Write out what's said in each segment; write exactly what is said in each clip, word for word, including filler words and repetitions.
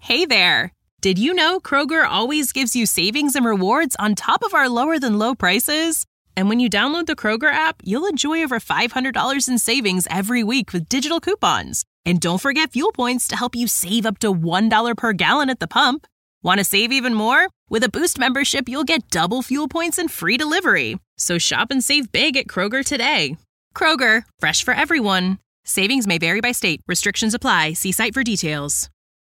Hey there! Did you know Kroger always gives you savings and rewards on top of our lower-than-low prices? And when you download the Kroger app, you'll enjoy over five hundred dollars in savings every week with digital coupons. And don't forget fuel points to help you save up to one dollar per gallon at the pump. Want to save even more? With a Boost membership, you'll get double fuel points and free delivery. So shop and save big at Kroger today. Kroger, fresh for everyone. Savings may vary by state. Restrictions apply. See site for details.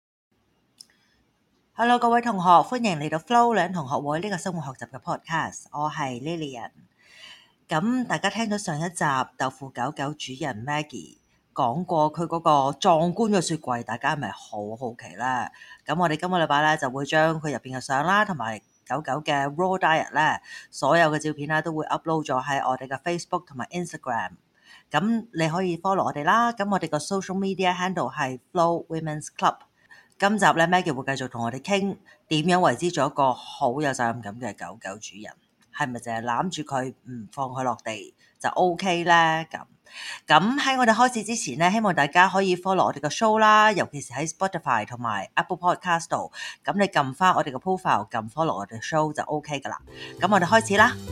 Hello 各位同學，歡迎嚟到 Flo 兩同學會呢個生活學習嘅 podcast，我係 Lilian。咁大家聽到上一集豆腐狗狗主人 Maggie 講過佢嗰個壯觀嘅雪櫃，大家係咪好好奇咧？咁我哋今個禮拜咧就會將佢入邊嘅相啦，同埋狗狗嘅 raw diet 咧，所有嘅照片咧都會 upload 咗喺我哋嘅 Facebook 同埋 Instagram。咁你可以 follow 我哋啦。咁我哋個 social media handle 係 Flo Women's Club。今集咧 Maggie 會繼續同我哋傾點樣為之做一個好有責任感嘅狗狗主人，係咪淨係攬住佢唔放佢落地就 OK 咧？咁咁喺我哋開始之前咧，希望大家可以 follow 我哋嘅 show 啦，尤其是喺 Spotify 同埋 Apple Podcast 度，咁你撳翻我哋嘅 profile， 撳 follow 我哋 show 就 OK 噶啦。咁我哋開始啦。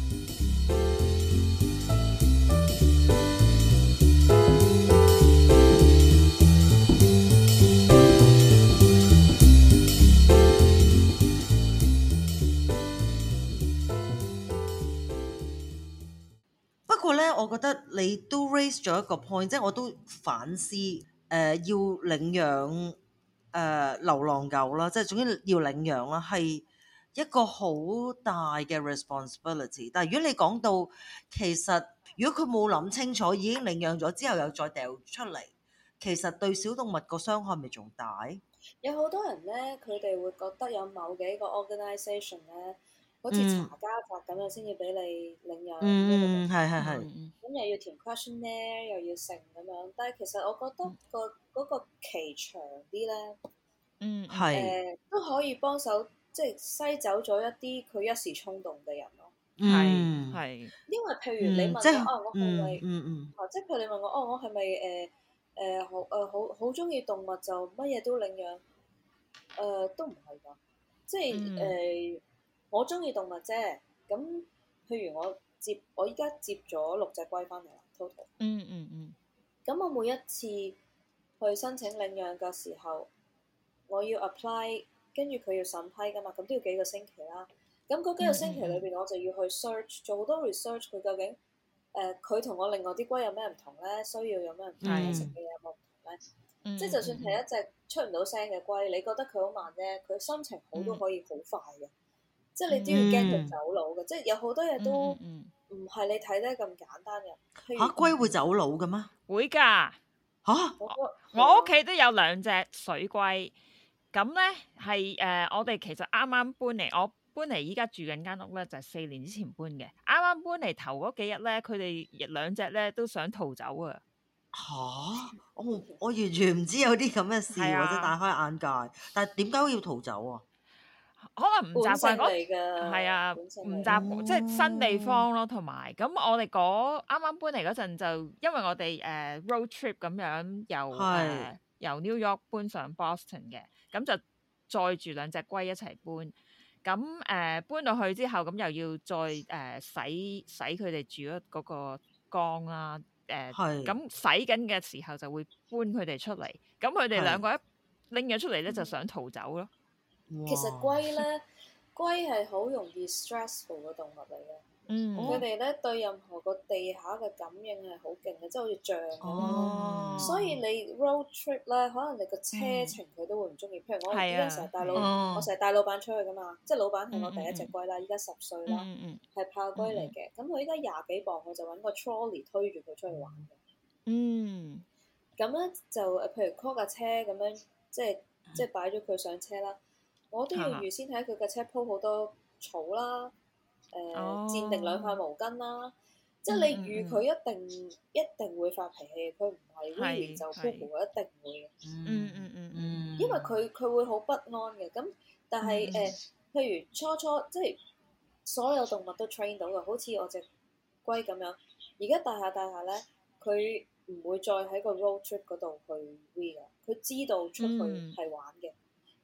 不過咧，我覺得你都 raise 咗一個 point， 即係我都反思，誒、呃、要領養誒、呃、流浪狗啦，即係總之要領養啦，係一個好大嘅 responsibility。但係如果你講到其實，如果佢冇諗清楚，已經領養咗之後又再掉出嚟，其實對小動物個傷害咪仲大？ 有好多人咧，佢哋會覺得有某幾個 organisation 咧。好似查家宅咁樣先要俾你領養， 嗯，係係係。 咁又要填 questionnaire，又要成咁樣。但係其實我覺得個嗰個期長啲咧， 嗯係誒都可以幫手，即係篩走咗一啲佢一時衝動嘅人咯。 係係， 因為譬如你問我啊，我係咪嗯嗯啊？即係譬如你問我哦，我係咪誒誒好誒好好中意動物就乜嘢都領養？誒都唔係㗎，即係誒。我中意動物啫，咁譬如我接我依家接咗六隻龜翻嚟啦 total。 嗯嗯嗯。 咁我每一次去申請領養嘅時候，我要 apply， 跟住佢要審批噶嘛，咁都要幾個星期啦。咁嗰幾個星期裏邊，我就要去 search，做好多 research，佢究竟誒佢同我另外啲龜有咩唔同咧？需要有咩唔同咧？食嘅嘢有冇唔同咧？嗯、即係就算係一隻出唔到聲嘅龜，你覺得佢好慢啫，佢心情好都可以好快嘅。即係你都要驚佢走佬嘅，嗯、即係有好多嘢都唔係你睇得咁簡單嘅。嚇、 啊，龜會走佬嘅咩？ 會㗎嚇！ 啊、 我我屋企都有兩隻水龜，咁咧係誒，我哋其實啱啱搬嚟，我搬嚟依家住緊間屋咧，就係、是、四年之前搬嘅。啱啱搬嚟頭嗰幾日咧，佢哋兩隻咧都想逃走啊！ 嚇！我我完全唔知有啲咁嘅事，或者大開眼界。但係點解要逃走啊？ 可能唔習慣嗰，係啊，唔習慣即係新地方咯，同埋咁我哋嗰啱啱搬嚟嗰陣就，因為我哋誒、uh, road trip 咁樣由誒、uh, 由 New York 搬上 Boston 嘅，咁就載住兩隻龜一齊搬，咁誒、uh, 搬到去之後，咁又要再誒、uh, 洗洗佢哋住嗰個缸啦，誒、uh, 咁洗緊嘅時候就會搬佢哋出嚟，咁佢哋兩個一拎咗出嚟咧，就想逃走咯。 其實龜咧，龜係好容易 stressful 嘅動物嚟嘅。嗯，佢哋咧對任何個地下嘅感應係好勁嘅，即係好似象咁。哦，所以你 road trip 咧，可能你個車程佢都會唔中意。譬如我而家成日帶老，嗯、我成日帶老闆出去噶嘛，即係老闆係我第一隻龜啦，依家十歲啦，係炮龜嚟嘅。咁佢依家廿幾磅，我就揾個 trolley 推住佢出去玩嘅。嗯，咁咧就誒，譬如 call 架車咁樣，即係即係擺咗佢上車啦。我都要預先喺佢嘅車鋪好多草啦，誒、呃哦、墊定兩塊毛巾啦，即係你預佢一定、嗯、一定會發脾氣，佢唔係 really 就呼呼一定會嘅。嗯嗯嗯嗯，因為佢佢會好不安嘅。咁但係誒、嗯呃，譬如初初即係所有動物都 train 到嘅，好似我隻龜咁樣。而家大下大下咧，佢唔會再喺個 road trip 嗰度去 we 啦，佢知道出去係玩嘅。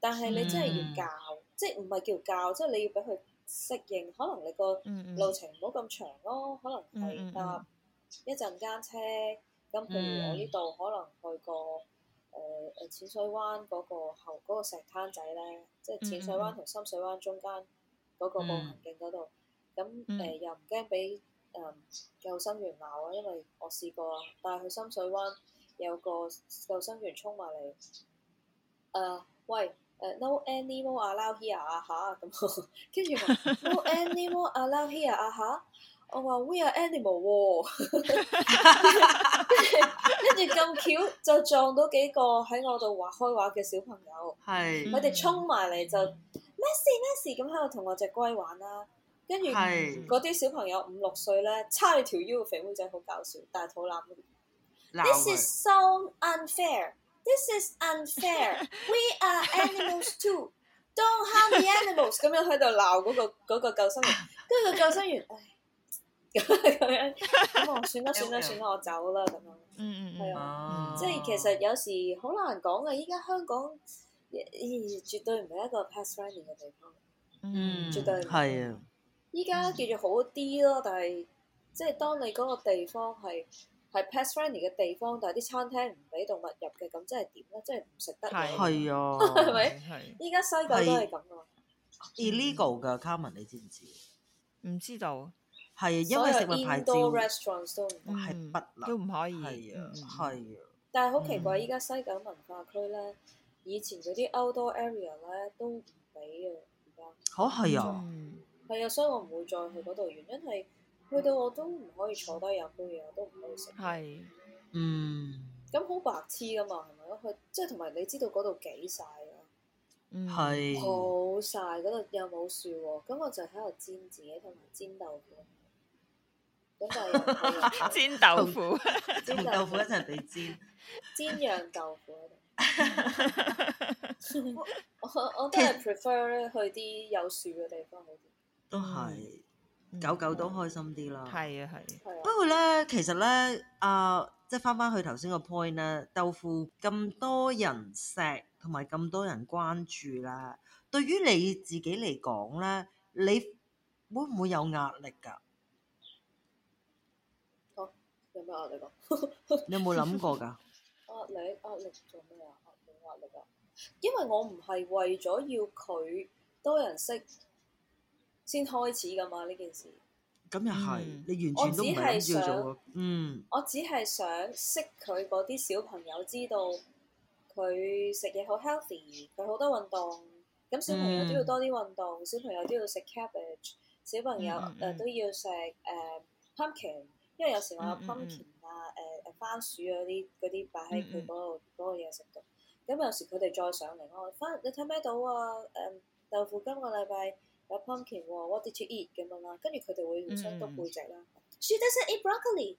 但係你真係要教，嗯、即係唔係叫教，即係你要俾佢適應。可能你個路程唔好咁長咯，可能係搭一陣間車。咁譬如我呢度可能去過誒誒淺水灣嗰個後嗰個石灘仔咧，即係淺水灣同深水灣中間嗰個步行徑嗰度。咁誒、嗯呃、又唔驚俾誒救生員鬧啊，因為我試過啊，但係去深水灣有個救生員衝埋嚟，誒、呃、喂誒、呃、no animal allowed here 啊嚇咁，跟住話 no animal allowed here 啊嚇，我話 we are animal 喎，跟住咁巧就撞到幾個喺我度畫開畫嘅小朋友，係佢哋衝埋嚟就咩事咩事咁喺度同我隻龜玩啦。跟住嗰啲小朋友五六歲咧，叉住條腰嘅肥妹仔好搞笑，大肚腩嗰啲。This is so unfair. This is unfair. We are animals too. Don't harm the animals. 咁樣喺度鬧嗰個嗰個救生員，跟住個救生員，唉，咁樣咁我算啦算啦算啦，我走啦咁樣。嗯嗯係啊，即係其實有時好難講嘅。依家香港，絕對唔係一個 pet friendly 嘅地方。嗯，絕對係啊。依家叫做好啲咯，但係即係當你嗰個地方係係 pet friendly 嘅地方，但係啲餐廳唔俾動物入嘅，咁即係點咧？即係唔食得嘢。係啊，係咪？依家西九都係咁啊。illegal 㗎 Carmen 你知唔知？ 唔知道。 係因為食物牌照 restaurants 都唔係不能都唔可以。 係啊，係啊。但係好奇怪，依家西九文化區咧，以前嗰啲 outdoor area 咧都唔俾啊，而家。嚇係啊！係啊，所以我唔會再去嗰度。原因係去到我都唔可以坐低飲杯嘢，我都唔可以食。係，嗯。咁好白痴噶嘛，係咪？去即係同埋你知道嗰度幾曬啊？嗯，係。好曬，嗰度又冇樹喎，咁我就喺度煎自己同埋煎豆腐。咁就煎豆腐， 煎豆腐一齊俾煎，煎釀豆腐喺度。我我都係 prefer 咧去啲有樹嘅地方好啲。都係，狗狗都開心啲啦。 係啊係。 不過咧，其實咧，啊、呃，即係翻翻去頭先個 point 咧，豆腐咁多人錫同埋咁多人關注啦，對於你自己嚟講咧，你會唔會有壓力㗎？嚇、啊，有咩壓力㗎？你有冇諗過㗎？壓力壓力做咩啊？壓力壓力啊！因為我唔係為咗要佢多人識先開始噶嘛呢件事，咁又係，嗯、你完全都唔係咁要做。嗯，我只係想識佢嗰啲小朋友，知道佢食嘢好 healthy，佢好多運動。咁小朋友都要多啲運動，嗯、小朋友都要食 cabbage， 小朋友誒、嗯呃、都要食誒、uh, pumpkin，因為有時我有 pumpkin 啊誒誒番薯嗰啲嗰啲擺喺佢嗰度嗰個嘢食度。咁有時佢哋再上嚟，我話翻你睇咩到啊？誒、嗯、豆腐今個禮拜有 pumpkin 喎 ，what did you eat 咁樣啦，跟住佢哋會互相篤背脊啦。Mm. She doesn't eat broccoli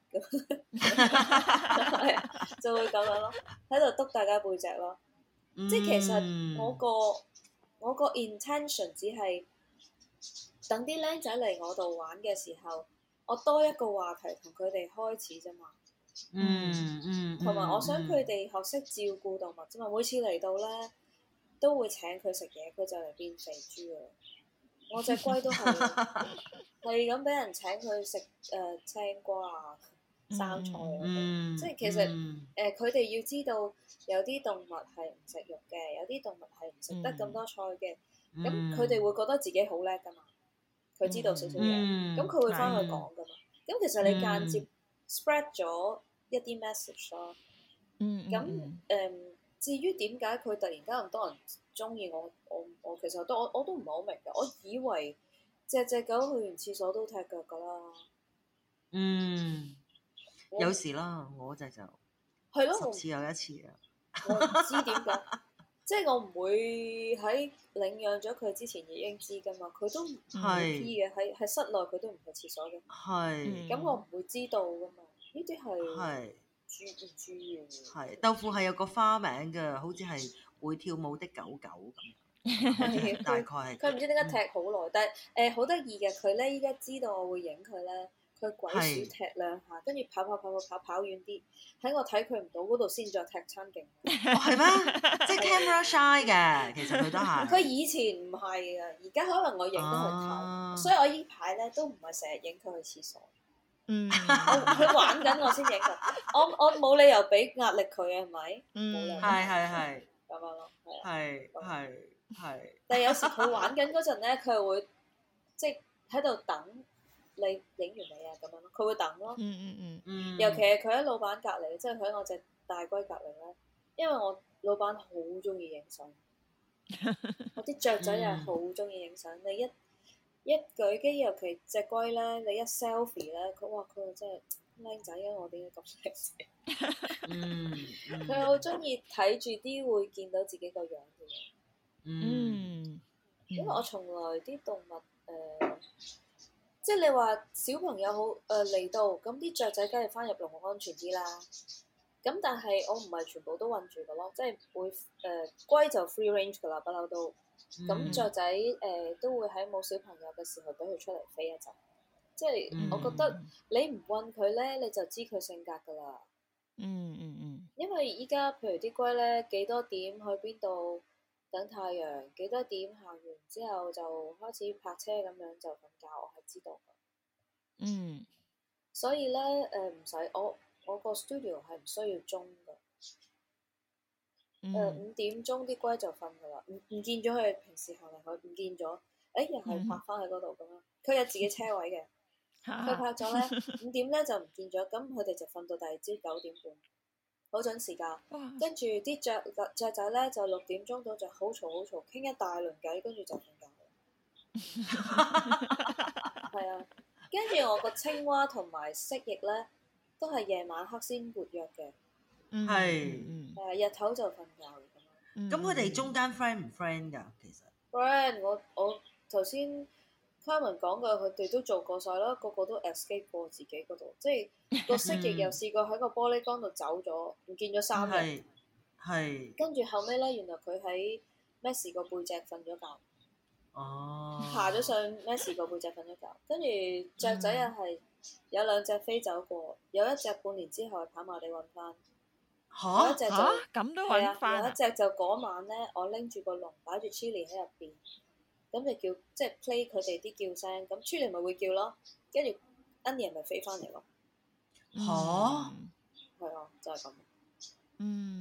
咁，就會咁樣咯，喺度篤大家背脊咯。Mm. 即係其實我個我個 intention 只係等啲僆仔嚟我度玩嘅時候，我多一個話題同佢哋開始啫嘛。嗯嗯，同埋我想佢哋學識照顧動物啫嘛。每次嚟到咧，都會請佢食嘢，佢就嚟變肥豬啊！我隻龜都係係咁俾人請佢食誒青瓜啊、生菜啊，嗯、即係其實誒佢哋要知道有啲動物係唔食肉嘅，有啲動物係唔食得咁多菜嘅，咁佢哋會覺得自己好叻噶嘛，佢知道少少嘢，咁佢、嗯、會翻去講噶嘛，咁、嗯、其實你間接 spread 咗一啲 message 咯，咁誒、嗯嗯、至於點解佢突然間咁多人中意我，我我其實都我我都唔係好明嘅，我以為隻隻狗去完廁所都踢腳噶啦。嗯，我有時啦，我隻就係咯，十次有一次啊。我唔知點解，即係我唔會喺領養咗佢之前已經知噶嘛，佢都唔係 P 嘅，喺喺室內佢都唔去廁所嘅。係，咁我唔會知道噶嘛，呢啲係豬唔豬嘅。係豆腐係有個花名嘅，好似係會跳舞的狗狗咁，大概係佢唔知點解踢好耐，嗯、但係誒好得意嘅佢咧，依家知道我會影佢咧， 佢鬼鼠踢兩下，跟住跑跑跑跑跑跑遠啲，喺我睇佢唔到嗰度先再踢餐勁。 哦，係咩？即係 camera shy 嘅，其實佢都係。 佢以前唔係啊，而家可能我影得佢頭，啊、所以我依排咧都唔係成日影佢去廁所。嗯，佢玩緊我先影佢，我我冇理由俾壓力佢啊，係咪？ 嗯，係係係。 咁樣咯， 係係係。 但係有時佢玩緊嗰陣咧，佢係會即係喺度等你影完未啊咁樣咯，佢會等咯。嗯嗯嗯嗯。尤其係佢喺老闆隔離，即係佢喺我隻大龜隔離咧，因為我老闆好中意影相，我啲雀仔又係好中意影相，你一一舉機，尤其隻龜咧，你一 selfie 咧，佢哇佢真係靚仔啊！我點解咁靚仔？嗯，佢好中意睇住啲會見到自己個樣嘅嘢。嗯，因為我從來啲動物誒、呃，即係你話小朋友好誒嚟到，咁啲雀仔梗係翻入籠安全啲啦。咁但係我唔係全部都韞住嘅咯，即係會誒、呃、龜就 free range 噶啦，不嬲都。咁雀、嗯、仔誒、呃、都會喺冇小朋友嘅時候俾佢出嚟飛一陣，即係、嗯、我覺得你唔韞佢咧，你就知佢性格噶啦。嗯嗯嗯。因為依家譬如啲龜咧，幾多點去邊度等太陽，幾多點行完之後就開始泊車咁樣就瞓覺，我係知道嘅。嗯。所以咧誒唔使我我個 studio 係唔需要鐘嘅。誒五點鐘啲龜就瞓噶啦，唔唔見咗佢平時行嚟去唔見咗，誒又係泊翻喺嗰度咁樣，佢有自己車位嘅，佢泊咗咧五點咧就唔見咗，咁佢哋就瞓到第二朝九點半，好準時㗎。跟住啲雀雀仔咧就六點鐘到就好嘈好嘈，傾一大輪偈，跟住就瞓覺。係啊，跟住我個青蛙同埋蜥蜴咧，都係夜晚黑先活躍嘅。係，誒日頭就瞓覺咁樣。 咁佢哋中間 friend 唔 friend 㗎？其實 friend，我我頭先 Carmen 講嘅，佢哋都做過晒啦，個個都 escape 過自己嗰度，即係個蜥蜴又試過喺個玻璃缸度走咗，唔見咗三日。係。跟住後尾咧，原來佢喺 Messi 個背脊瞓咗覺。哦。爬咗上 Messi 個背脊瞓咗覺，跟住雀仔又係有兩隻飛走過，有一隻半年之後跑埋地揾翻。 嚇！ 有一隻就咁都揾翻， 有一隻就嗰晚咧，我拎住個籠擺住 Chili 喺入邊，咁就叫即係 play 佢哋啲叫聲，咁 Chili 咪會叫咯，跟住 Onion 咪飛翻嚟咯。 嚇！ 係啊，就係咁。 嗯。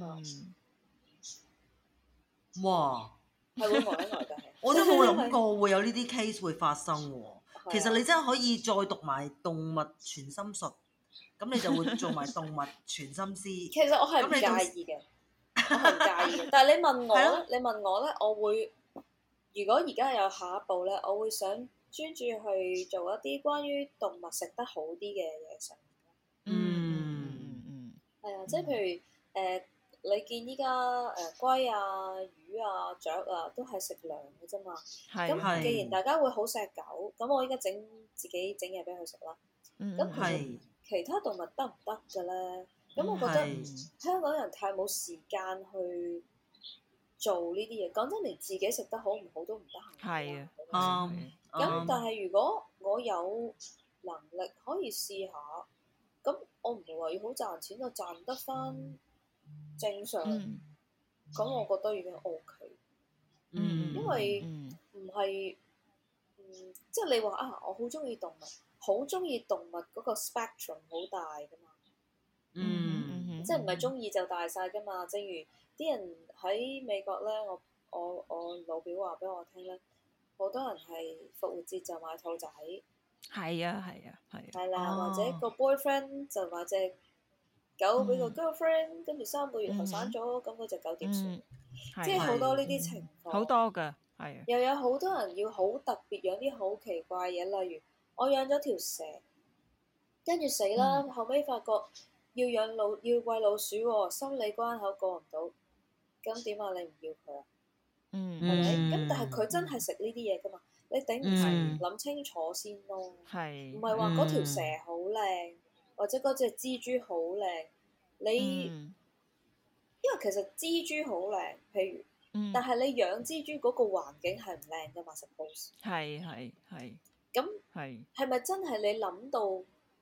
哇！ 係會呆一呆㗎，係。 我都冇諗過會有呢啲 case 會發生喎。其實你真係可以再讀埋動物傳心術。咁你就會做埋動物傳心師。 其實我係唔介意嘅，我係唔介意嘅。但係你問我咧，你問我咧，我會如果而家有下一步咧，我會想專注去做一啲關於動物食得好啲嘅嘢食。嗯嗯嗯。係啊，即係譬如誒、呃，你見依家誒龜啊、魚啊、雀啊，都係食糧嘅啫嘛。係。咁既然大家會好錫狗，咁我依家整自己整嘢俾佢食啦。嗯。咁係。其他動物得唔得嘅咧？咁我覺得香港人太冇時間去做呢啲嘢。講真，連自己食得好唔好都唔得閒。係啊，啱。咁但係如果我有能力可以試下，咁我唔係話要好賺錢，就賺得翻正常。咁、嗯、我覺得已經 OK。嗯，因為唔係，嗯，即係你話啊，我好中意動物。好中意動物嗰個 spectrum 好大噶嘛，嗯，即係唔係中意就大晒噶嘛。正如啲人喺美國咧，我我我老表話俾我聽咧，好多人係復活節就買兔仔， 係啊係啊係。 係啦，或者個 boyfriend 就買隻狗俾個 girlfriend，跟住三個月後生咗，咁嗰隻狗點算？即係好多呢啲情況， 好多㗎，係啊。又有好多人要好特別養啲好奇怪嘢，例如。我養咗條蛇，跟住死啦！嗯、後尾發覺要養老要餵老鼠喎、哦，心理關口過唔到，咁點啊？你唔要佢啊？嗯，係咪？咁但係佢真係食呢啲嘢噶嘛？你頂唔順，諗、嗯、清楚先咯。係，唔係話嗰條蛇好靚，嗯、或者嗰隻蜘蛛好靚，你，嗯、因為其實蜘蛛好靚，譬如，嗯、但係你養蜘蛛嗰個環境係唔靚噶嘛 suppose。係係係。咁係係咪真係你諗到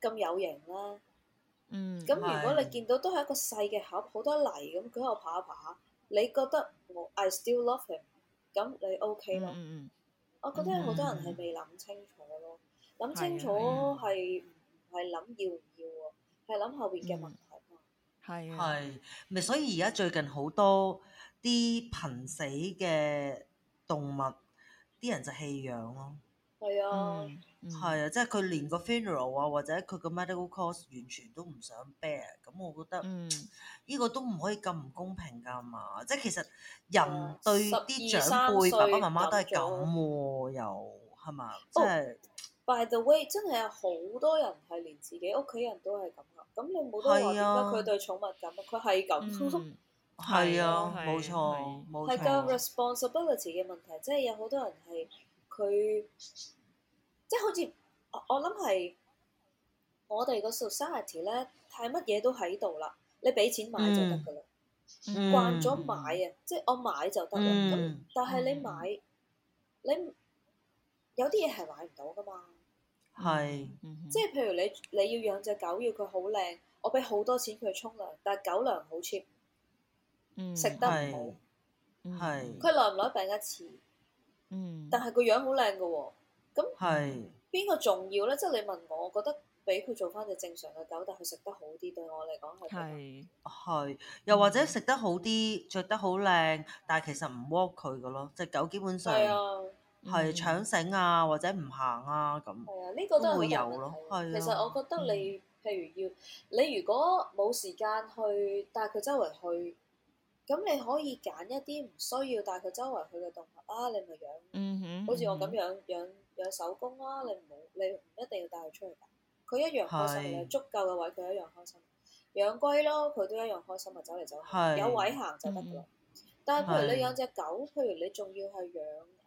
咁有型啦。 嗯。 咁如果你見到都係一個細嘅盒，好多泥咁，佢喺度爬下爬下，你覺得我 I still love him，咁你 OK 咯。 嗯嗯、 我覺得有好多人係未諗清楚咯，諗、嗯、清楚係唔係諗要唔要喎，係諗後邊嘅問題嘛。 係啊、嗯。 係咪？所以而家最近好多啲瀕死嘅動物，啲人就棄養咯。 係啊， 係啊，即係佢連個 funeral 啊，或者佢個 medical cost 完全都唔想 bear，咁我覺得呢個都唔可以咁唔公平㗎嘛。即係其實人對啲長輩爸爸媽媽都係咁喎，又係嘛？即係 by the way， 真係有好多人係連自己屋企人都係咁㗎。咁你冇得話點解佢對寵物咁啊？佢係咁。 係啊，冇錯，冇錯。 係個 responsibility 嘅問題，即係有好多人係佢。即係好似我我諗係我哋個 society 咧，太乜嘢都喺度啦，你俾錢買就得噶啦，嗯、慣咗買啊，嗯、即係我買就得啦。咁、嗯、但係你買，嗯、你有啲嘢係買唔到噶嘛。 係， 即係譬如你你要養隻狗，要佢好靚，我俾好多錢佢沖涼，但係狗糧好 cheap，食得唔好， 係， 佢耐唔耐病一次，嗯、但係個樣好靚噶喎。咁邊個重要咧？即係你問我，我覺得俾佢做翻隻正常嘅狗，但係佢食得好啲，對我嚟講係係係，又或者食得好啲，着得好靚，但係其實唔 work 佢嘅咯。隻狗基本上係啊，係搶繩啊，或者唔行啊咁。係啊，呢個都會有咯。係啊， 其實我覺得你譬如要你如果冇時間去帶佢周圍去，咁你可以揀一啲唔需要帶佢周圍去嘅動物啊，你咪養。嗯哼，好似我咁養養。養手工啦，你唔好，你唔一定要帶佢出去㗎，佢一樣開心，有足夠嘅位佢一樣開心。養龜咯，佢都一樣開心啊，走嚟走去，有位行就得㗎啦。但係譬如你養隻狗，譬如你仲要係養誒，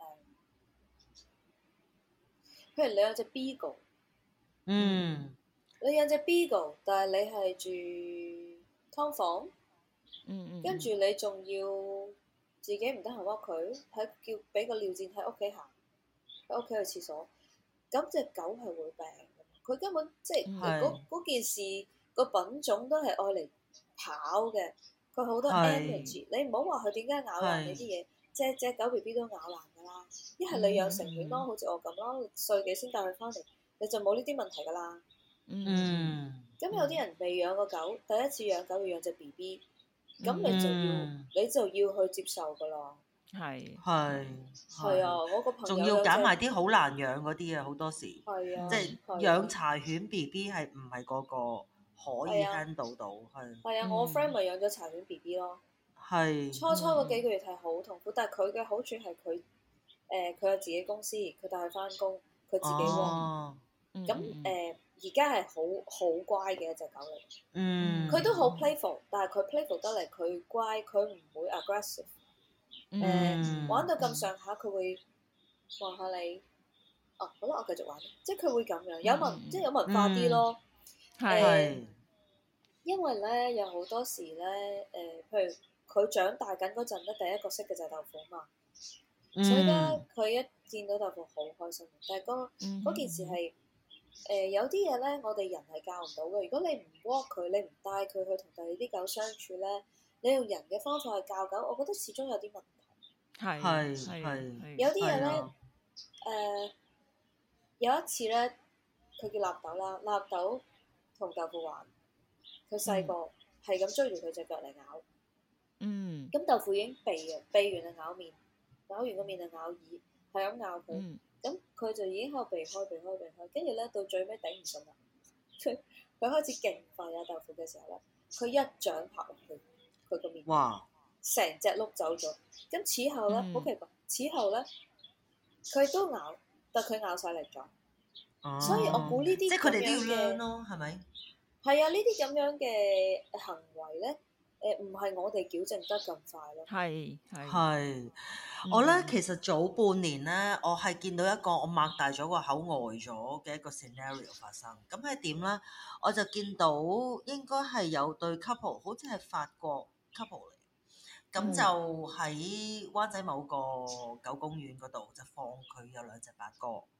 譬如你養隻 Beagle，嗯，你養隻 Beagle，但係你係住劏房，嗯，跟住你仲要自己唔得閒屈佢，喺叫俾個尿墊喺屋企行。喺屋企去廁所，咁隻狗係會病嘅。佢根本即係嗰嗰件事個品種都係愛嚟跑嘅。佢好多 energy，你唔好話佢點解咬爛你啲嘢，隻隻狗 B B 都咬爛㗎啦。一係你養成犬咯，好似我咁咯，歲幾先帶佢翻嚟，你就冇呢啲問題㗎啦。嗯。咁有啲人未養過狗，第一次養狗要養隻 B B，咁你就要你就要去接受㗎啦。 係係係啊！我個朋友仲要揀埋啲好難養嗰啲啊，好多時係啊， 即係養柴犬 B B 係唔係個個可以 handle 到？係係啊！我 friend 咪養咗柴犬 B B 咯，係初初嗰幾個月係好痛苦，但係佢嘅好處係佢誒佢有自己公司，佢帶佢翻工，佢自己喎。咁誒而家係好好乖嘅一隻狗嚟，嗯，佢都好 playful，但係佢 playful 得嚟，佢乖，佢唔會 aggressive。誒、呃、玩到咁上下，佢會望下你。哦、啊，好啦，我繼續玩。即係佢會咁樣，有文、嗯、即係有文化啲咯。係、嗯。呃、因為咧，有好多時咧，誒、呃，譬如佢長大緊嗰陣咧，第一個識嘅就係豆腐嘛。嗯、所以咧，佢一見到豆腐好開心。但係嗰嗰件事係誒、呃、有啲嘢咧，我哋人係教唔到嘅。如果你唔 walk 佢，你唔帶佢去同第二啲狗相處咧，你用人嘅方法去教狗，我覺得始終有啲問題。係係係。有啲嘢咧，誒有一次咧，佢叫納豆啦，納豆同豆腐玩，佢細個係咁追住佢隻腳嚟咬。嗯。咁豆腐已經避啊，避完就咬面，咬完個面就咬耳，係咁咬佢。咁佢就已經喺度避開、避開、避開，跟住咧到最尾頂唔順啦，佢佢開始勁吠啊豆腐嘅時候咧，佢一掌拍落去佢個面。哇！成隻碌走咗，咁此後咧好、嗯、奇怪，此後咧佢都咬，但佢咬晒嚟咗，哦、所以我估呢啲即係佢哋都要learn咯，係咪？係啊，呢啲咁樣嘅行為咧，誒唔係我哋矯正得咁快咯。係係，我咧其實早半年咧，我係見到一個我擘大咗個口呆咗嘅一個 scenario 發生，咁係點咧？我就見到應該係有對 couple， 好似係法國 couple 嚟。咁就喺灣仔某個狗公園嗰度就放佢有兩隻八哥，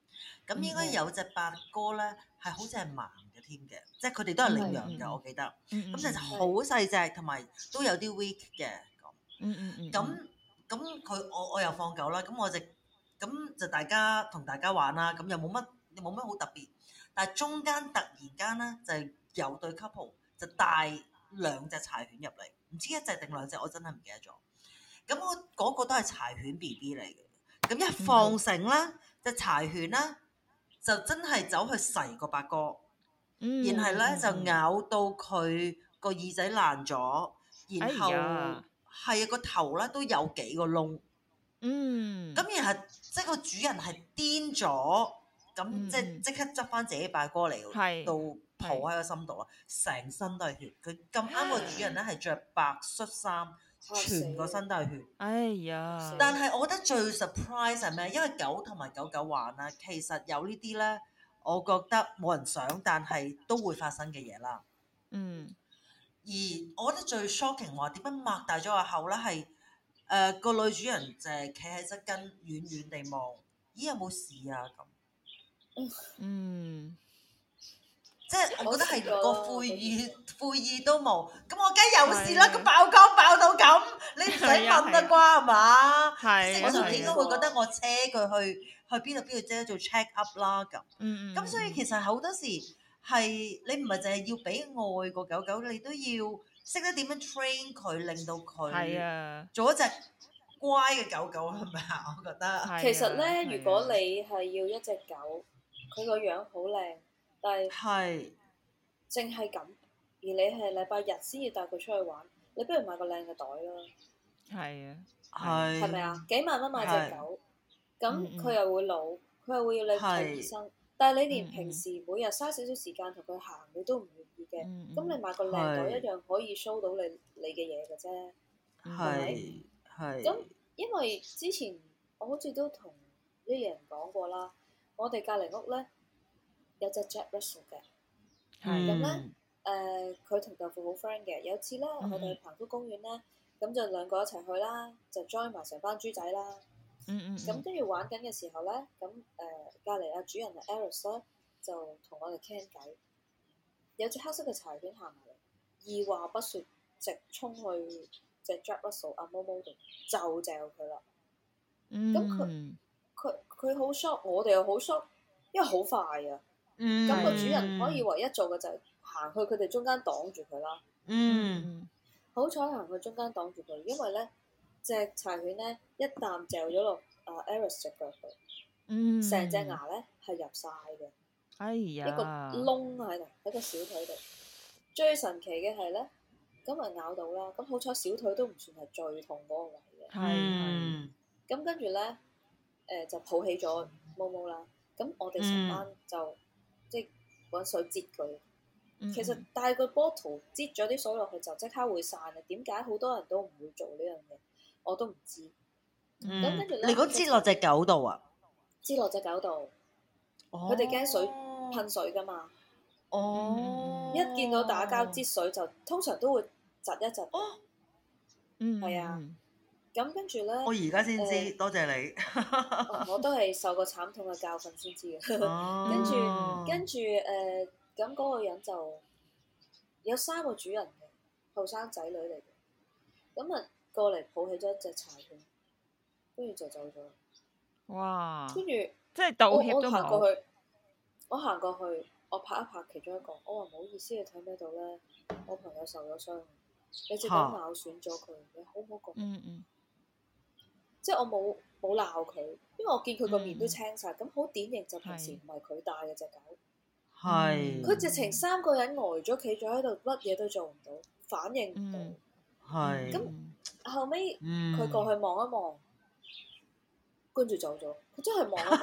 咁應該有隻八哥咧係好似係盲嘅添嘅，即係佢哋都係領養嘅，我記得。咁其實好細隻，同埋都有啲 weak 嘅咁。 嗯嗯嗯。 咁咁佢我我又放狗啦，咁我就咁就大家同大家玩啦，咁又冇乜冇乜好特別。但係中間突然間咧就係有對 couple 就帶兩隻柴犬入嚟，唔知一隻定兩隻，我真係唔記得咗。咁我嗰個都係柴犬 B B 嚟嘅，咁一放繩啦，隻柴犬啦就真係走去噬個八哥，嗯、然後咧就咬到佢個耳仔爛咗，然後係啊個頭咧都有幾個窿，嗯，咁然後即係個主人係癲咗，咁即係即刻執翻自己八哥嚟到抱喺個心度啊，成身都係血，佢咁啱個主人咧係着白恤衫。全個身都係血， 哎呀！ 但係我覺得最 surprise 係咩？因為狗同埋狗狗玩啦，其實有呢啲咧，我覺得冇人想，但係都會發生嘅嘢啦。嗯。而我覺得最 shocking 話點樣擘大咗個口咧，係誒個女主人就係企喺側跟，遠遠地望，咦有冇事啊咁？嗯。即係我覺得係個悔意悔意都冇，咁我梗係有事啦！佢爆缸爆到咁，你唔使問得啩係嘛？係，我就應該會覺得我車佢去去邊度邊度即係做 check up 啦咁。嗯嗯。咁所以其實好多時係你唔係淨係要俾愛個狗狗，你都要識得點樣 train 佢，令到佢做一隻乖嘅狗狗係咪啊？我覺得。 其實咧，如果你係要一隻狗，佢個樣好靚。但係，淨係咁，而你係禮拜日先要帶佢出去玩，你不如買個靚嘅袋啦。係啊，係，係咪啊？幾萬蚊買隻狗，咁佢又會老，佢又會要你睇醫生，但係你連平時每日嘥少少時間同佢行，你都唔願意嘅。咁你買個靚袋一樣可以 show 到你你嘅嘢嘅啫，係咪？係。咁因為之前我好似都同呢啲人講過啦，我哋隔離屋咧。有隻 Jack Russell 嘅，咁咧誒，佢同豆腐好 friend 嘅。有次咧，嗯、我哋去彭福公園咧，咁就兩個一齊去啦，就 join 埋成班豬仔啦。嗯嗯。咁跟住玩緊嘅時候咧，咁誒隔離阿主人阿 Alice 咧，就同我哋傾偈。有隻黑色嘅柴犬行埋嚟，二話不說，直衝去隻 Jack Russell 阿毛毛度就嚼佢啦。嗯。咁佢佢佢好 shock，我哋又好 shock，因為好快啊。嗯，咁個主人可以唯一做嘅就係行去佢哋中間擋住佢啦。嗯，好彩行去中間擋住佢，因為咧隻柴犬咧一啖嚼咗落啊 Eris 隻腳度，嗯，成隻牙咧係入晒嘅，哎呀，一個窿喺度喺個小腿度。最神奇嘅係咧，咁咪咬到啦。咁好彩小腿都唔算係最痛嗰個位嘅。係，咁跟住咧誒就抱起咗毛毛啦。咁我哋成班就。嗯即係揾水擠佢，嗯、其實帶個波圖擠咗啲水落去就即刻會散嘅。點解好多人都唔會做呢樣嘢？我都唔知。咁跟住咧， 你如果擠落隻狗度啊？ 擠落隻狗度，佢哋驚水噴水㗎嘛。哦。一見到打交擠水就通常都會窒一窒。哦。嗯。係啊。咁跟住咧， 我而家先知，呃、多謝你。 哦、我都係受過慘痛嘅教訓先知嘅。哦、跟住跟住誒，咁、呃、嗰個人就有三個主人嘅後生仔女嚟嘅，咁啊過嚟抱起咗一隻柴犬，跟住就走咗。哇！跟住即係道歉都冇。我行過去，我行過去，我拍一拍其中一個，我話唔好意思，你睇咩到咧？我朋友受咗傷，你隻狗咬損咗佢，你好唔好講？嗯嗯。即係我冇冇鬧佢，因為我見佢個面都青晒，咁好、嗯、典型就平時唔係佢帶嘅隻狗。係。佢直情三個人呆咗，企咗喺度，乜嘢都做唔到，反應唔到。係、嗯。咁、嗯、後尾，佢、嗯、過去望一望，跟住走咗。佢真係望一望。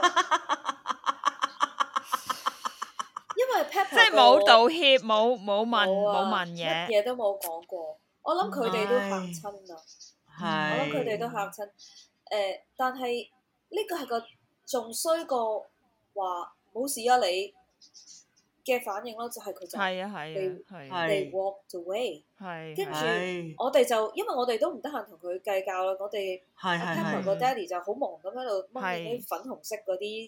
因為 Pepper 即係冇道歉，冇冇問冇問嘢， 乜嘢都冇講過。我諗佢哋都嚇親啦。係。我諗佢哋都嚇親。誒、呃，但係呢、這個係個仲衰過話冇事啊你嘅反應咯，就係、是、佢就係啊係啊，你 walked away，係跟住我哋就因為我哋都唔得閒同佢計較啦，我哋阿 Pepper 個 Daddy 就好忙咁喺度掹緊啲粉紅色嗰啲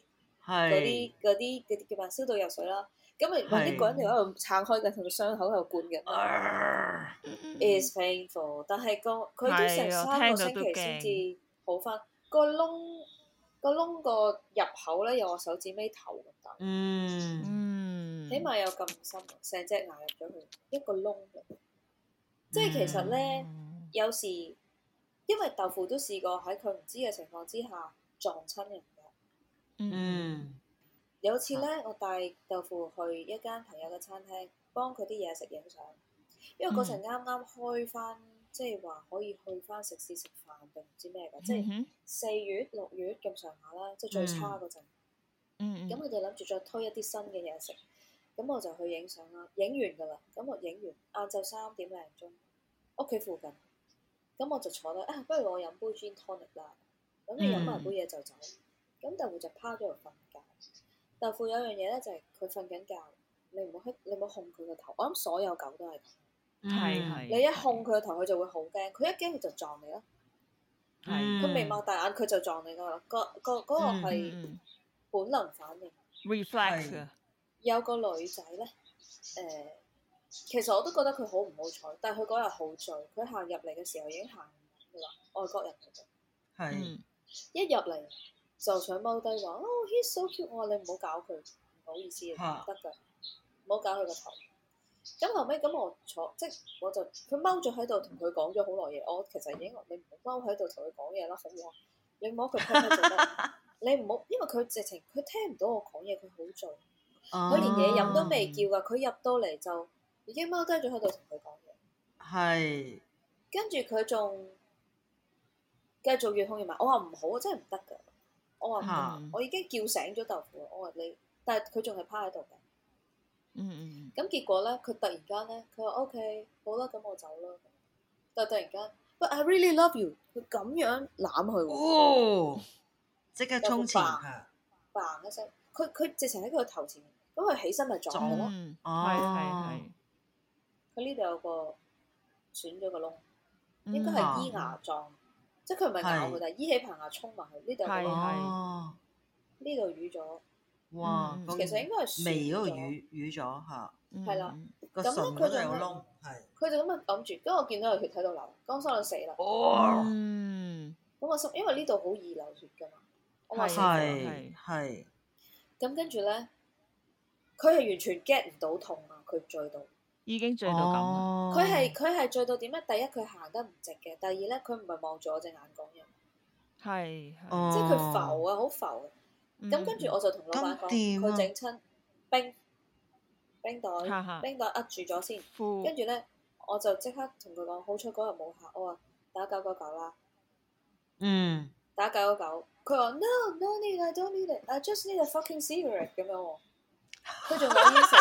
嗰啲嗰啲嗰啲叫咩？消毒藥水啦。咁咪揾一個人喺度撐開緊佢個傷口喺度灌緊。Is painful，但係個佢都成三個星期先至好翻。個窿個窿個入口咧有我手指尾頭咁大。 嗯嗯，起碼有咁深，成隻牙入咗去一個窿嘅。即係其實咧，嗯、有時因為豆腐都試過喺佢唔知嘅情況之下撞親人嘅。嗯，有次咧，我帶豆腐去一間朋友嘅餐廳，幫佢啲嘢食影相。因為嗰陣啱啱開翻，即係話可以去翻食肆食飯定唔知咩㗎，即係四月六月咁上下啦，即係最差嗰陣。嗯，咁佢哋諗住再推一啲新嘅嘢食，咁我就去影相啦。影完㗎啦，咁我影完晏晝三點零鐘，屋企附近，咁我就坐低啊，不如我飲杯 gin tonic 啦。咁你飲埋杯嘢就走。咁豆腐就趴咗度瞓覺。豆腐有樣嘢咧，就係佢瞓緊覺，你唔好你唔好控佢個頭。我諗所有狗都係咁。係係。你一控佢個頭，佢就會好驚。佢一驚佢就撞你啦。係。佢未擘大眼，佢就撞你㗎啦。個個嗰個係本能反應。reflex 啊。有個女仔咧，誒，其實我都覺得佢好唔好彩，但係佢嗰日好醉，佢行入嚟嘅時候已經行唔穩㗎啦，外國人嚟嘅。係。一入嚟。就想踎低話，哦 he's so cute，我話你唔好搞佢，唔好意思啊，唔得㗎，唔好搞佢個頭。咁後尾咁我坐，即係我就佢踎咗喺度同佢講咗好耐嘢。我其實已經話你唔好踎喺度同佢講嘢啦，好唔好？你摸佢 pat pat 就得，你唔好，因為佢直情佢聽唔到我講嘢，佢好醉，佢、oh. 連嘢飲都未叫㗎，佢入到嚟就已經踎低咗喺度同佢講嘢。係是。跟住佢仲繼續越控越埋，我話唔好，真係唔得㗎。我話唔得，嗯、我已經叫醒咗豆腐。我話你，但係佢仲係趴喺度嘅。嗯嗯。咁結果咧，佢突然間咧，佢話 OK，好啦，咁我走啦。但係突然間 ，But I really love you，佢咁樣攬佢。哦！即刻衝前嚇，bang 一聲，佢佢直情喺佢個頭前面，咁佢起身咪撞佢咯。係係係。佢呢度有個損咗個窿，應該係依牙撞。嗯即係佢唔係咬佢，但係依起棚牙衝埋去呢度，呢度淤咗。哇！其實應該係眉嗰度淤淤咗嚇。係啦，咁咧佢就有窿，係。佢就咁樣揞住，跟住我見到有血喺度流，剛心我死啦。嗯。咁我心，因為呢度好易流血㗎嘛。我話係係。咁跟住咧，佢係完全 get 唔到痛啊！佢醉到。已經醉到咁，佢係佢係醉到點咧？第一佢行得唔直嘅，第二咧佢唔係望住我隻眼講嘢，係，即係佢浮啊，好浮嘅。咁跟住我就同老闆講，佢整親冰冰袋，冰袋扼住咗先。跟住咧，我就即刻同佢講，好彩嗰日冇客，我話打九九九啦。嗯，打九九九，佢話 no no need I don't need it I just need a fucking cigarette 咁樣喎。佢仲攞煙食。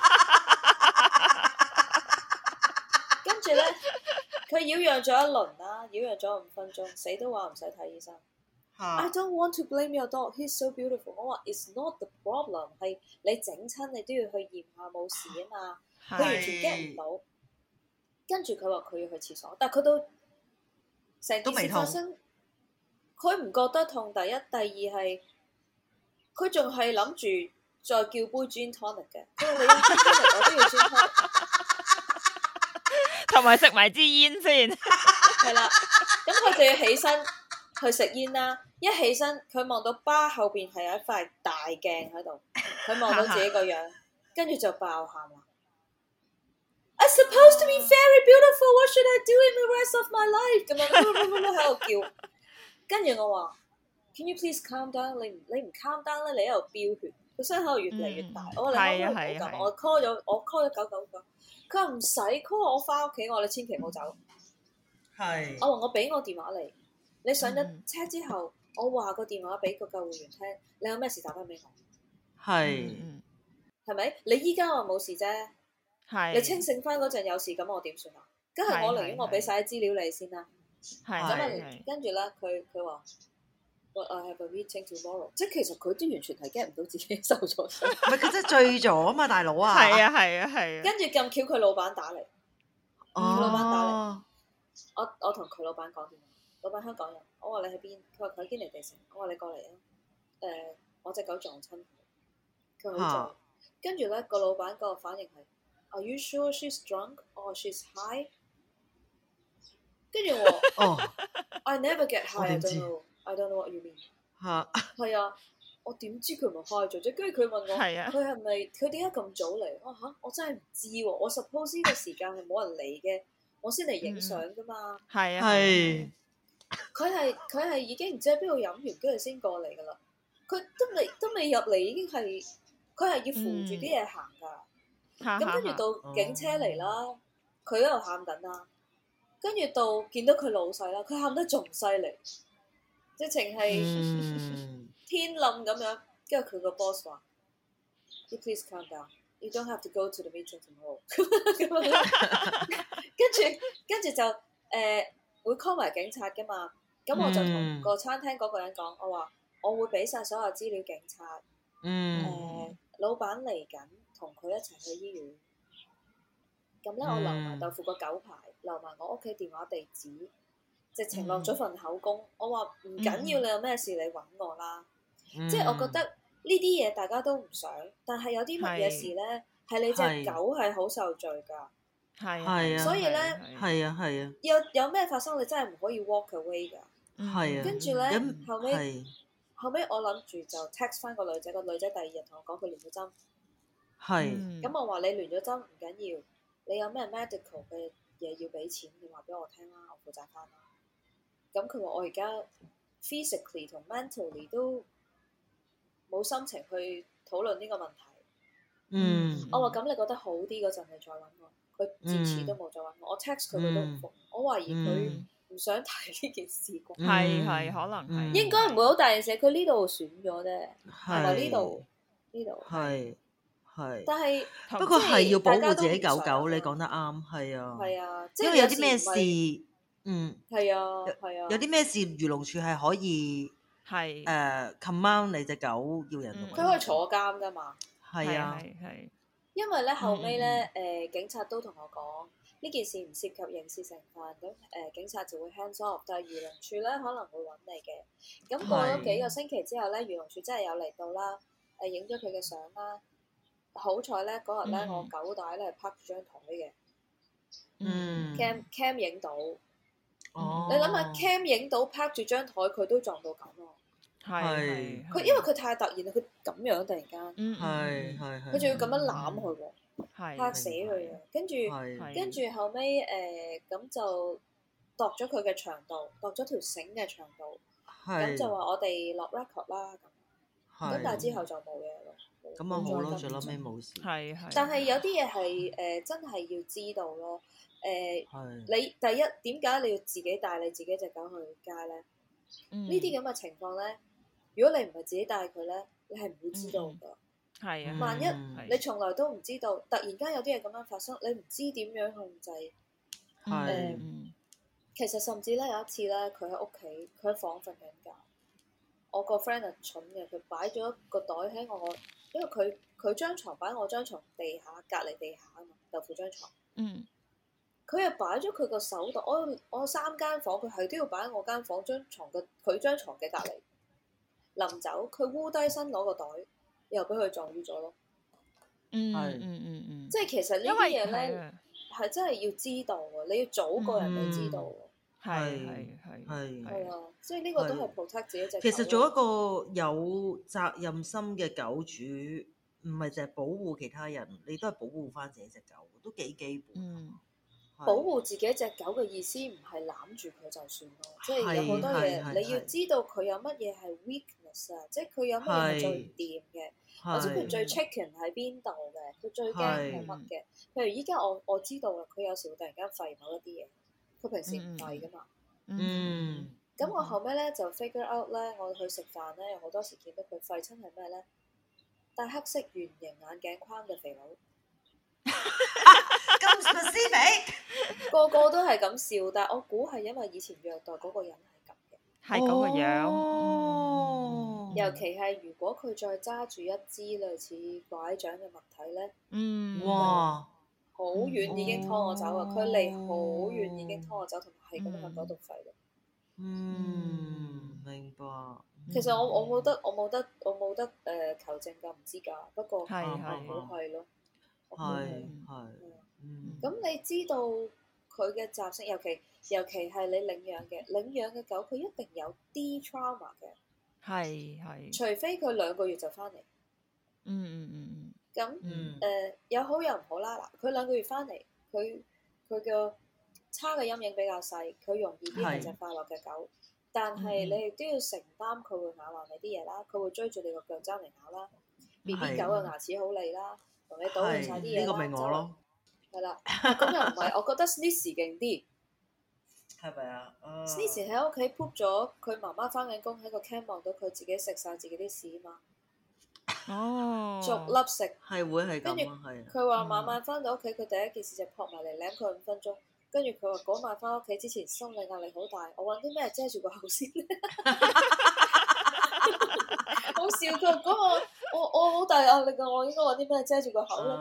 跟住咧，佢擾攘咗一輪啦，擾攘咗五分鐘，死都話唔使睇醫生。I don't want to blame your dog. He's so beautiful. 我話 It's not the problem， 係你整親你都要去驗下冇事啊嘛。佢完全 get 唔到。跟住佢話佢要去廁所，但係佢到成件事發生，佢唔覺得痛。第一，第二係佢仲係諗住再叫杯 gin tonic 嘅，因為你 gin tonic 我都要 gin tonic。同埋食埋支煙先，係啦，咁佢就要起身去食煙啦。一起身，佢望到巴後邊係有一塊大鏡喺度，佢望到自己個樣，跟住就爆喊啦。I supposed to be very beautiful. What should I do in the rest of my life？ 咁樣喺度叫，跟住我話 Can you please calm down？ 你唔你唔 calm down 咧，你喺度飆血，個傷口越嚟越大。嗯、我話你可唔可以唔好咁？我 call 咗，我 call 咗九九九。佢話唔使 call 我翻屋企，我話你千祈唔好走。係是。我話我俾我電話你，你上咗車之後，嗯、我話個電話俾個救護員聽，你有咩事打翻俾我。係是。係咪？你依家我冇事啫。係是。你清醒翻嗰陣有事，咁我點算啊？梗係我寧願我俾晒啲資料你先啦。係。咁啊，跟住咧，佢佢話。I have a meeting tomorrow， 即係其實佢都完全係 get 唔到自己受咗傷。唔係佢真係醉咗啊嘛，大佬啊！係啊係啊係啊！跟住咁巧，佢老闆打嚟，佢、哦、老闆打嚟，我我同佢老闆講電話，老闆香港人，我話你喺邊？佢話佢喺堅尼地城，我話你過嚟啊。誒、呃， 我隻狗撞親佢，佢好醉。跟住咧個老闆個反應係 Are you sure she's drunk or she's high？ 跟住我哦、oh, I never get high. I don't know. I don't know what you mean. 嚇係啊，我點知佢咪開咗啫？跟住佢問我，佢係咪佢點解咁早嚟？我嚇我真係唔知喎。我 suppose 呢個時間係冇人嚟嘅，我先嚟影相噶嘛。 係啊， 係。 佢係佢係已經唔知喺邊度飲完，跟住先過嚟噶啦。佢都未都未入嚟，已經係佢係要扶住啲嘢行㗎。咁跟住到警車嚟啦，佢喺度喊緊啦。跟住到見到佢老細啦，佢喊得仲犀利，直情係天冧咁樣。跟住佢個 boss 話 ：You please calm down. You don't have to go to the meeting tomorrow 跟住跟住就誒、呃、會 call 埋警察㗎嘛。咁我就同個餐廳嗰個人講，我話我會俾晒所有資料警察。 嗯。 誒、呃，老闆嚟緊，同佢一齊去醫院。咁咧，我留埋豆腐個狗牌，留埋我屋企電話地址，直情落咗份口供。嗯、我話唔緊要，你有咩事你揾我啦。嗯、即係我覺得呢啲嘢大家都唔想，但係有啲乜嘢事咧，係你隻狗係好受罪㗎。 係係啊。 所以咧， 係啊係啊。 有有咩發生，你真係唔可以 walk away 㗎。 係啊。 跟住咧，後尾後尾我諗住就 text 翻個女仔，個女仔第二日同我講佢亂咗針。 係。 咁我話你亂咗針唔緊要。你有咩 medical 嘅嘢要俾錢，你話俾我聽啦，我負責翻啦。咁佢話我而家 physically 同 mentally 都冇心情去討論呢個問題。 嗯。 我話咁你覺得好啲嗰陣，你再揾我。佢自此都冇再揾我。我 text 佢佢都唔覆。我懷疑佢唔想提呢件事啩。 係係可能係。 應該唔會好大件事，佢呢度選咗啫，同埋呢度呢度。 係。係， 但係不過係要保護自己狗狗，你講得啱，係啊， 係啊， 因為有啲咩事，嗯， 係啊，係啊， 有啲咩事漁農署係可以係誒 command 你隻狗要人佢可以坐監㗎嘛， 係啊， 係， 因為咧後尾咧誒警察都同我講呢件事唔涉及刑事成分，咁誒警察就會 hands off，但係漁農署咧可能會揾你嘅。咁過咗幾個星期之後咧，漁農署真係有嚟到啦，誒影咗佢嘅相啦。好彩咧，嗰日咧我狗帶咧拍住張台嘅， 嗯 cam cam 影到， 哦， 你諗下 cam 影到拍住張台，佢都撞到咁咯， 係， 佢因為佢太突然啦，佢咁樣突然間， 係係係， 佢仲要咁樣攬佢喎，嚇死佢啊！跟住跟住後尾誒咁就度咗佢嘅長度，度咗條繩嘅長度，咁就話我哋落 record 啦咁，咁但係之後就冇嘢咯。 咁啊好咯，最嬲尾冇事。 係係。 但係有啲嘢係誒真係要知道咯。誒、呃，你第一點解你要自己帶你自己隻狗去街咧？呢啲咁嘅情況咧，如果你唔係自己帶佢咧，你係唔會知道㗎。 係啊、嗯。 萬一你從來都唔知道，突然間有啲嘢咁樣發生，你唔知點樣控制。係、呃。其實甚至咧有一次咧，佢喺屋企，佢喺房瞓緊覺。我個 friend 係蠢嘅，佢擺咗個袋喺我。因為佢佢張床擺我張床地下隔離地下啊嘛，豆腐張床。 嗯。 佢又擺咗佢個手袋，我我三間房，佢係都要擺喺我間房張床嘅佢張床嘅隔離。臨走，佢烏低身攞個袋，又俾佢撞咗咯。 嗯嗯嗯嗯。 即係其實呢啲嘢咧係真係要知道喎，你要早過人哋知道喎。 係係係係。 係啊，所以呢個都係 protect 自己隻狗。 其實做一個有責任心嘅狗主，唔係淨係保護其他人，你都係保護翻自己隻狗，都幾基本。 嗯。保護自己隻狗嘅意思唔係攬住佢就算咯，即係有好多嘢你要知道佢有乜嘢係 weakness 啊，即係佢有乜嘢係最唔掂嘅，或者佢最 chicken 喺邊度嘅，佢最驚係乜嘅。譬如依家我我知道啦，佢有時會突然間吠某一啲嘢，佢平時唔吠噶嘛。 嗯。 咁我後尾咧就 figure out 咧，我去食飯咧，有好多時見到佢吠親係咩咧？戴黑色圓形眼鏡框嘅肥佬。 咁 specific， 個個都係咁笑，但係我估係因為以前虐待嗰個人係咁嘅， 係咁個樣。 哦、尤其係如果佢再揸住一支類似拐杖嘅物體咧， 嗯， 哇， 好遠已經拖我走啊！佢離好遠已經拖我走，同埋係咁喺嗰度吠咯。 嗯，明白。 其實我我冇得我冇得我冇得誒、呃、求證㗎，唔知㗎。不過係係好係咯， 係係。 咁你知道佢嘅習性，尤其尤其係你領養嘅領養嘅狗，佢一定有啲 trauma 嘅。 係係。 除非佢兩個月就翻嚟。 嗯嗯嗯。 咁誒、嗯呃、有好有唔好啦。嗱，佢兩個月翻嚟，佢佢嘅差嘅陰影比較細，佢容易啲係隻快樂嘅狗。但係你亦都要承擔佢會咬爛你啲嘢啦，佢會追住你個腳踭嚟咬啦。B B 狗嘅牙齒好利啦，同你搗亂晒啲嘢啦。 呢個咪我咯。 係啦，咁又唔係，我覺得 Snitch 勁啲。 係咪啊 ？Snitch 喺屋企 poop 咗，佢媽媽翻緊工喺個 cam 望到佢自己食晒自己啲屎嘛。 哦。 逐粒食。 係會係咁啊，係。 佢話晚晚翻到屋企，佢第一件事就撲埋嚟舐佢五分鐘。跟住佢話嗰晚翻屋企之前心理壓力好大，我揾啲咩遮住個口先。好笑，佢話嗰個我我好大壓力㗎，我應該揾啲咩遮住個口咧？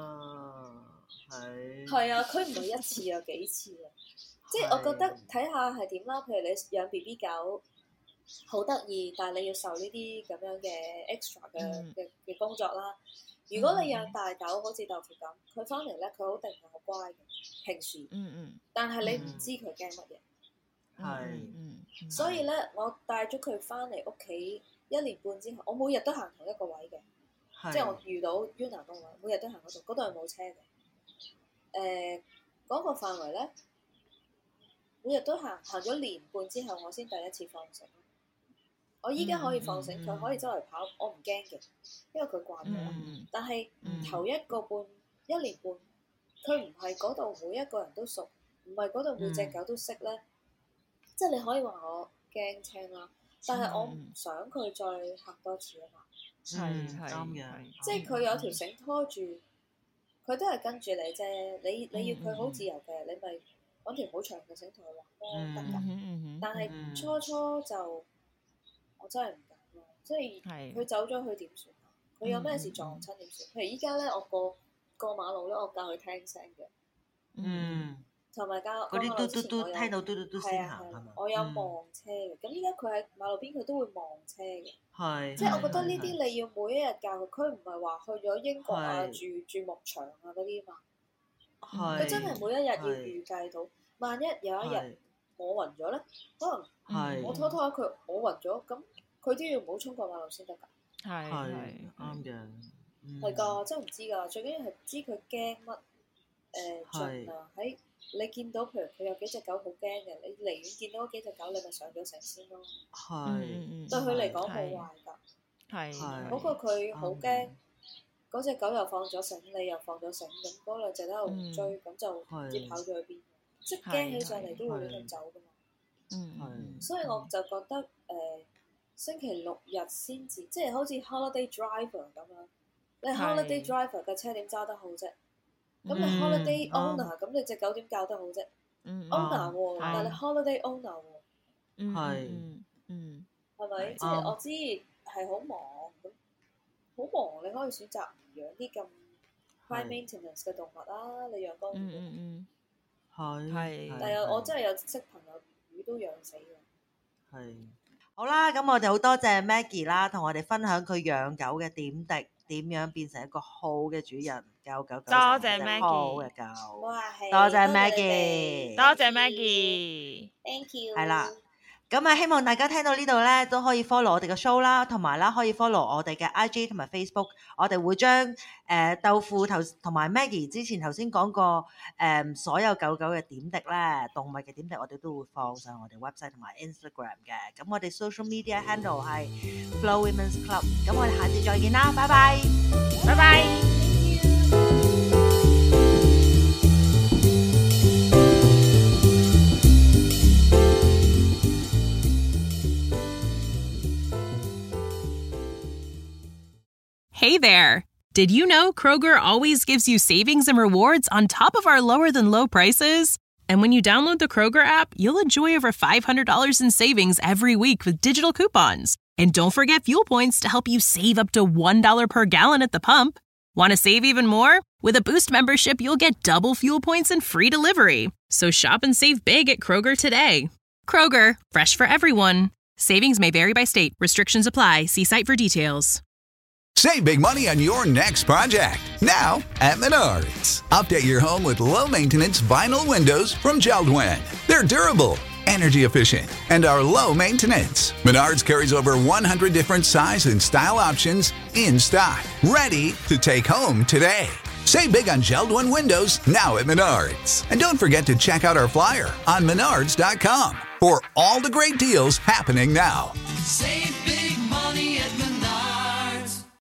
係係啊，佢唔係一次有幾次啊，即係我覺得睇下係點啦。譬如你養 B B 狗好得意，但係你要受呢啲咁樣嘅 extra 嘅嘅嘅工作啦。如果你養大狗，好似豆腐咁，佢翻嚟咧，佢好定係好乖嘅，平時。嗯嗯。但係你唔知佢驚乜嘢。 係。 嗯。所以咧，我帶咗佢翻嚟屋企一年半之後，我每日都行同一個位嘅，即係我遇到 Yuna 嗰位，每日都行嗰度，嗰度係冇車嘅。誒，嗰個範圍咧，每日都行，行咗年半之後，我先第一次放繩。我依家可以放繩，佢、嗯、可以周圍跑，我唔驚嘅，因為佢慣咗。嗯、但係頭一個半一年半，佢唔係嗰度每一個人都熟，唔係嗰度每隻狗都識咧。嗯、即係你可以話我驚青啦，但係我唔想佢再嚇多次啊嘛。 係係啱嘅， 即係佢有條繩拖住，佢都係跟住你啫。你你要佢好自由嘅，你咪揾條好長嘅繩同佢畫咯，得㗎。嗯嗯、但係初初就。我真係唔敢咯，即係佢走咗佢點算啊？佢有咩事撞親點算？譬如依家咧，我過過馬路咧，我教佢聽聲嘅，嗯，同埋教嗰啲嘟嘟嘟聽到嘟嘟嘟聲行係嘛？我有望車嘅，咁依家佢喺馬路邊，佢都會望車嘅，係，即係我覺得呢啲你要每一日教佢，佢唔係話去咗英國啊住住牧場啊嗰啲嘛，係，佢真係每一日要預計到，萬一有一日我暈咗咧，可能我拖拖下佢，我暈咗咁。佢都要唔好衝過馬路先得㗎， 係係啱嘅， 係㗎，真係唔知㗎。最緊要係知佢驚乜，誒盡啊！喺你見到譬如佢有幾隻狗好驚嘅，你離遠見到嗰幾隻狗，你咪上咗繩先咯。係，對佢嚟講好壞㗎。係，嗰個佢好驚，嗰隻狗又放咗繩，你又放咗繩，咁嗰兩隻喺度追，咁就唔知跑咗去邊。即係驚起上嚟都會亂咁走㗎嘛。嗯，係。所以我就覺得誒。星期六日先至，即係好似 holiday driver 咁樣。你 holiday driver 嘅車點揸得好啫？咁你 holiday owner 咁你隻狗點教得好啫？owner 喎，但係 holiday owner 喎。係。嗯。係咪？即係我知係好忙，咁好忙，你可以選擇唔養啲咁 high maintenance 嘅動物啊！你養多啲。嗯嗯。係。係。但係我真係有識朋友魚都養死嘅。係。 好啦，咁我哋好多謝 Maggie 啦，同我哋分享佢養狗嘅點滴，點樣變成一個好嘅主人，教狗狗多謝 Maggie， 好嘅狗， 多謝 Maggie， 多謝 Maggie，Thank you， 係啦。咁啊，希望大家聽到呢度咧，都可以 follow 我哋嘅 show 啦，同埋啦可以 follow 我哋嘅 I G 同埋 Facebook， 我哋會將誒、呃、豆腐頭同埋 Maggie 之前頭先講過誒、呃、所有狗狗嘅點滴咧，動物嘅點滴，我哋都會放上我哋 website 同埋 Instagram 嘅。咁我哋 social media handle 係 Flo Women's Club。咁我哋下次再見啦，拜拜， 拜拜。 Hey there! Did you know Kroger always gives you savings and rewards on top of our lower-than-low prices? And when you download the Kroger app, you'll enjoy over five hundred dollars in savings every week with digital coupons. And don't forget fuel points to help you save up to one dollar per gallon at the pump. Want to save even more? With a Boost membership, you'll get double fuel points and free delivery. So shop and save big at Kroger today. Kroger, fresh for everyone. Savings may vary by state. Restrictions apply. See site for details. Save big money on your next project, now at Menards. Update your home with low-maintenance vinyl windows from Jeld-Wen. They're durable, energy efficient, and are low maintenance. Menards carries over one hundred different size and style options in stock, ready to take home today. Save big on Jeld-Wen windows now at Menards. And don't forget to check out our flyer on menards dot com for all the great deals happening now. Save